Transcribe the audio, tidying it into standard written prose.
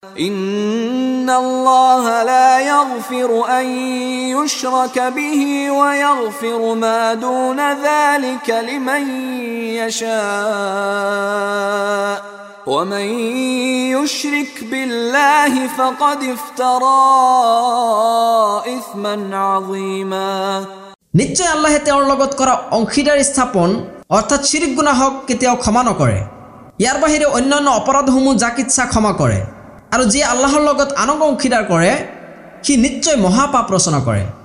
إن الله لا يغفر أن يشرك به ويغفر ما دون ذلك لمن يشاء ومن يشرك بالله فقد افترى إثما عظيما নিশ্চয় আল্লাহে তেওঁৰ লগত কৰা অংশীদাৰ স্থাপন অৰ্থাৎ শিৰিক গুনাহক কেতিয়াও ক্ষমা নকৰে। ইয়াৰ বাহিৰে অন্যান্য অপৰাধসমূহ যাক ইচ্ছা ক্ষমা কৰে আৰু যি আল্লাহৰ লগত আনক অংশীদাৰ কৰে সি নিশ্চয় মহাপাপ ৰচনা কৰে।